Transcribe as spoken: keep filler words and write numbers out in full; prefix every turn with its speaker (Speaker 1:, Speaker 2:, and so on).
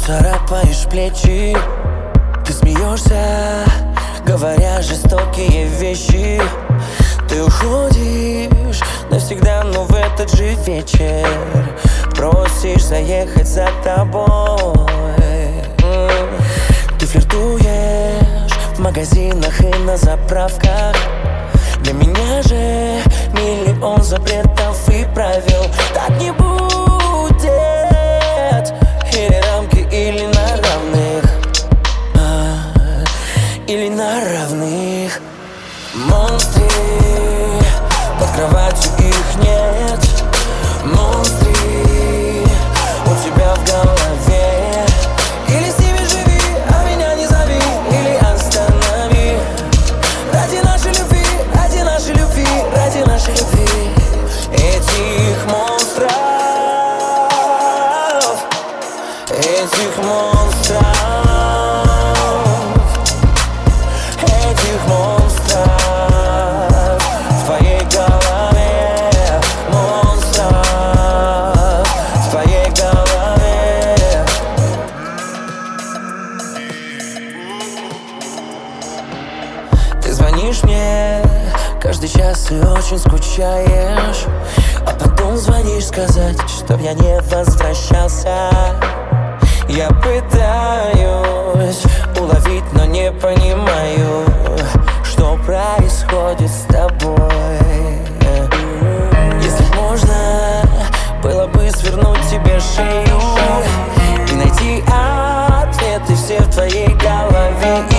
Speaker 1: царапаешь плечи. Ты смеешься, говоря жестокие вещи. Ты уходишь навсегда, но в этот же вечер просишь заехать за тобой. Ты флиртуешь в магазинах и на заправках. Для меня же миллион запретов и правил. Так не будет. Или рамки, или на равных, а, или на равных. Монстры под кроватью, их нет. Монстры у тебя в голове. Или с ними живи, а меня не зови. Или останови. Ради нашей любви, ради нашей любви, ради нашей любви. Этих монстров, этих монстров, этих монстров в твоей голове. Монстров в твоей голове. Ты звонишь мне каждый час и очень скучаешь, а потом звонишь сказать, чтоб я не возвращался. Я пытаюсь уловить, но не понимаю, что происходит с тобой. Если б можно было бы свернуть тебе шею и найти ответы все в твоей голове.